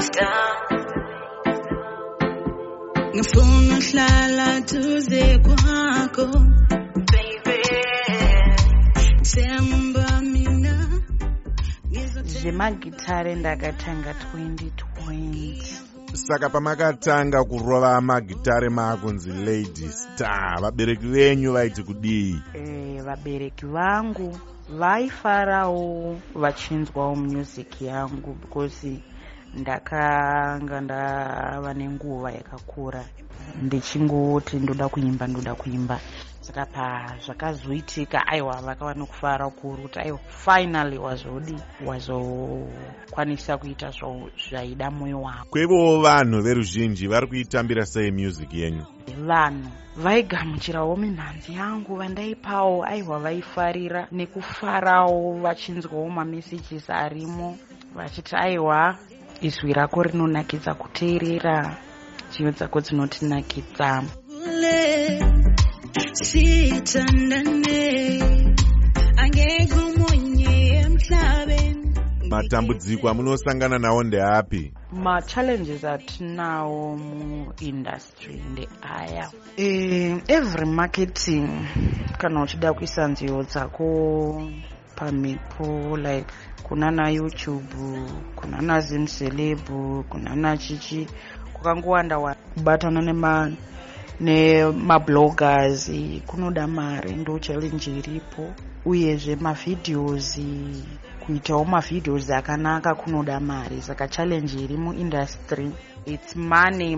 ngifuna uhlala duze kwakho baby Semba mina zvemagitare ndakatanga 2020. Saka pamakatanga kurova amagitare makunzi Lady Star, vabereki venyu vaiti kudii? Vabereki vangu vaifarawo vachinzwawo music yangu because ndakanga ndava nenguva yakakura ndichingoti ndoda kuimba. Saka zvakazoitika aiwa vakava nokufara kuru kuti aiwa finally wazokwanisa kuita zvaida mwoyo wako. Kwevo vanhu veruzhinji vari kuitambira sei music yenyu? Vanhu vaigamuchirawo minhanzi yangu vandaipawo aiwa vaifarira nekufarawo vachinzwawo mamessages arimo vachiti aiwa izwi rako rinonakidza kuteerera, nziyo dzako dzinotinakidza. Matambudziko amunosangana nawo ndeapi? Ma-challenges atinawo muindustry ndeaya. Every marketing kana uchida kuisa nziyo dzako pamhepo like kunana YouTube, kunana Zimceleb, kunana chichi kukangowanda kubatana nemabloggers kunoda mari, ndo challenge iripo. Uyezve mavideos, kuitawo mavideos akanaka kunoda mari. Saka challenge iri muindustry it's money.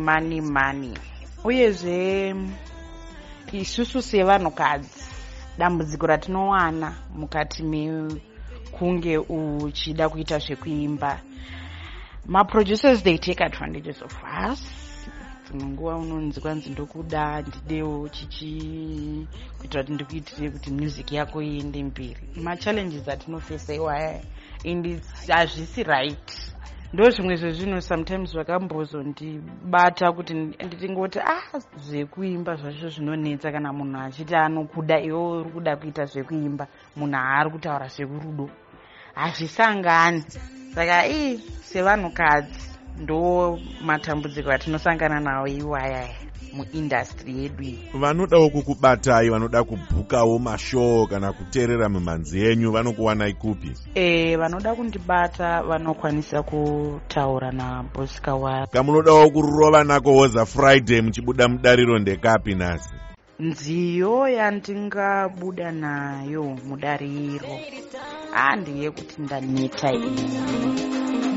Uyezve isusu sevanhukadzi dambudziko ratinowana mukati mekunge uchida kuita zvekuimba, maproducers they take advantages of us. Nguva unonzi kwanzi ndokuda ndidewo chichi kuitira kuti ndikuitire kuti music yako iende mberi. Ma-challenges atinofesa iwaya and hazvisi right. Ndo zvimwe zvezvino sometimes zvakambozondibata kuti nditingoti zvekuimba zvacho zvinonetsa kana munhu achiti anokuda iwe uri kuda kuita zvekuimba, munhu haari kutaura zvekurudo, hazvisangani. Saka sevanhukadzi ndo matambudziko atinosangana nawo iwaya muindustry yedu iyi. Vanodawo kukubatai, vanoda kubhukawo mashow kana kuteerera mimhanzi yenyu, vanokuwanai kupi? Vanoda kundibata vanokwanisa kutaura nabosika wavo. Kamunodawo kurova nako Woza Friday muchibuda mudariro ndekapi nhasi? Nziyo yandingabuda nayo mudariro ndeyekuti ndaneta iyi.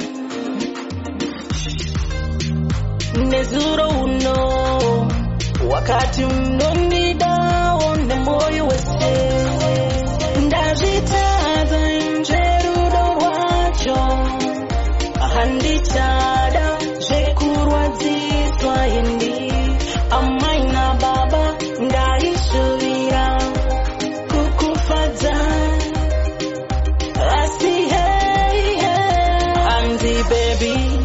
Nezuro uno wakati unondidawo nemoyo wese ndazvitadza njerudo rwacho handichada zvekurwadziswa indi amai nababa ndaishuvira kukufadza asi hey hanzi baby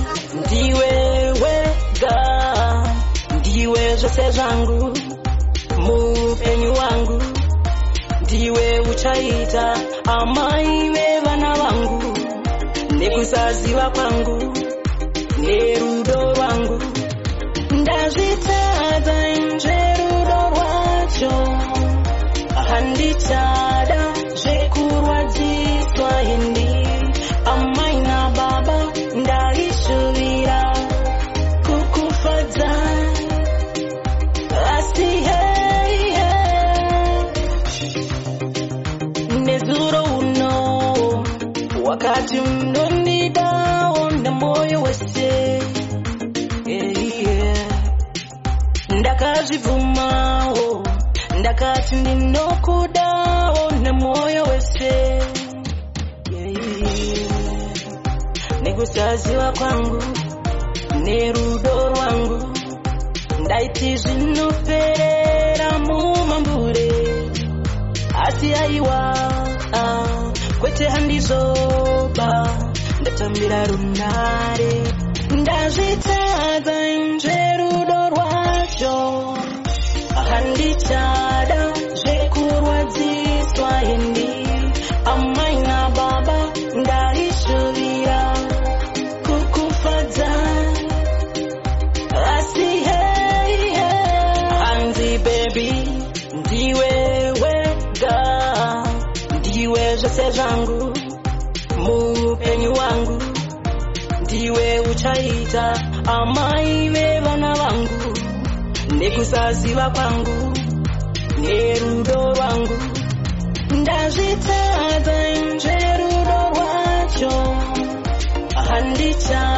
ndiwe zvose zvangu mupenyu wangu, ndiwe uchaita amai vevana vangu nekusaziva kwangu nerudo rwangu ndazvitadza njerudo rwacho handichada zvekurwadziswa indi amai nababa ndaishuvira kukufadza asi hey nezuro uno wakati unondidawo nemoyo wese ndakazvibvumawo ndakati ndinokudawo nemoyo wese nekusaziva kwangu nerudo rwangu ndaiti zvinoperera mumambure asi aiwa kwete handizoba ndatambira runare ndazvitadza njerudo rwacho handichada zvekurwadziswa indi amai nababa ndaishuvira kukufadza chaita amai vevana vangu nekusaziva kwangu nerudo rwangu ndazvitadza nje rudo rwacho handicha